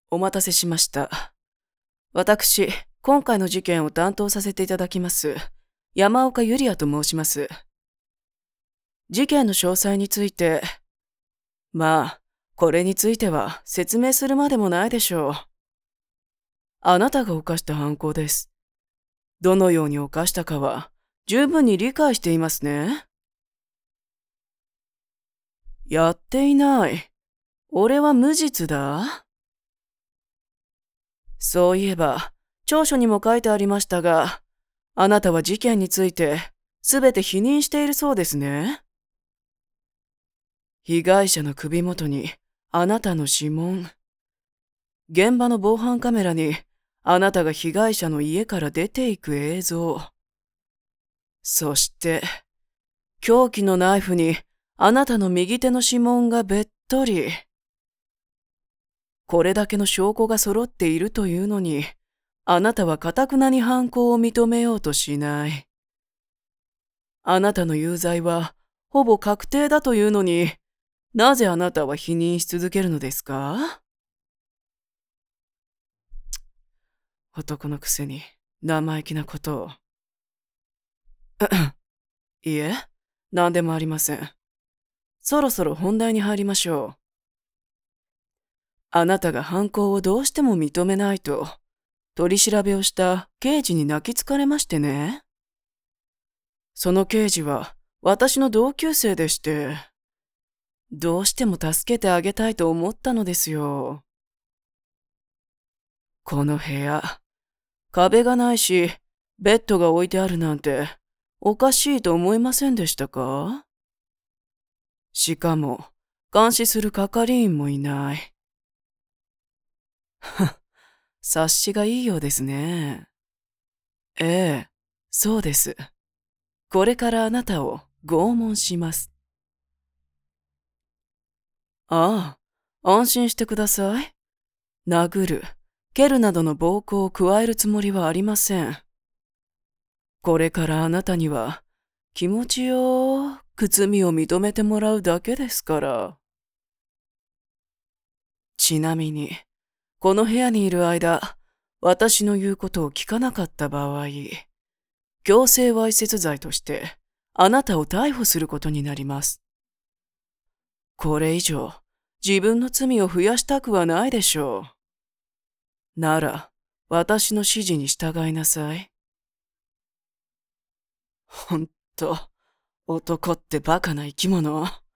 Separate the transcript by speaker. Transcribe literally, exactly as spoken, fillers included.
Speaker 1: お待たせしました。私、今回の事件を担当させていただきます、山岡ゆりやと申します。事件の詳細について、まあ、これについては説明するまでもないでしょう。あなたが犯した犯行です。どのように犯したかは、十分に理解していますね。やっていない。俺は無実だ。そういえば、調書にも書いてありましたが、あなたは事件について、すべて否認しているそうですね。被害者の首元に、あなたの指紋。現場の防犯カメラに、あなたが被害者の家から出ていく映像。そして、凶器のナイフに、あなたの右手の指紋がべっとり。これだけの証拠が揃っているというのに、あなたは頑なに犯行を認めようとしない。あなたの有罪は、ほぼ確定だというのに、なぜあなたは否認し続けるのですか？男のくせに生意気なことを。いえ、何でもありません。そろそろ本題に入りましょう。あなたが犯行をどうしても認めないと、取り調べをした刑事に泣きつかれましてね。その刑事は私の同級生でして、どうしても助けてあげたいと思ったのですよ。この部屋、壁がないし、ベッドが置いてあるなんて、おかしいと思いませんでしたか？しかも、監視する係員もいない。察しがいいようですね。ええ、そうです。これからあなたを拷問します。ああ、安心してください。殴る、蹴るなどの暴行を加えるつもりはありません。これからあなたには気持ちよく罪を認めてもらうだけですから。ちなみに、この部屋にいる間、私の言うことを聞かなかった場合、強制わいせつ罪としてあなたを逮捕することになります。これ以上、自分の罪を増やしたくはないでしょう。なら、私の指示に従いなさい。ほんと、男ってバカな生き物。